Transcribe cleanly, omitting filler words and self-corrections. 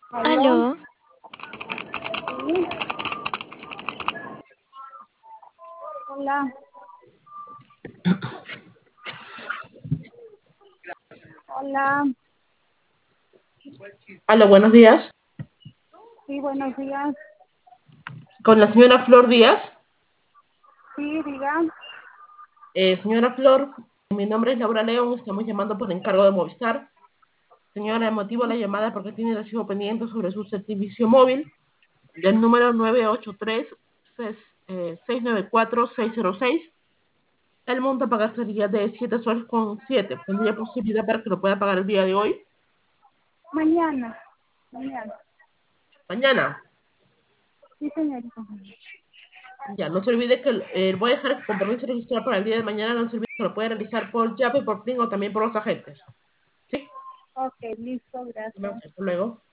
¿Aló? Aló, Sí, hola, hola, Hola, buenos días. sí, buenos días, Con la señora Flor Díaz. sí, diga, Señora Flor, mi nombre es Laura León, estamos llamando por encargo de Movistar. Señora, el motivo de la llamada porque tiene recibo pendiente sobre su servicio móvil del número 983-694-606. El monto a pagar sería de 7 soles con 7. ¿Tendría posibilidad para que lo pueda pagar el día de hoy? mañana, mañana, Mañana. sí, señorita, Ya, no se olvide que voy a dejar el compromiso registrado para el día de mañana. No se olvide que lo puede realizar por Yape, por PRIN o también por los agentes. ¿Sí? ok, listo, No, gracias. hasta luego.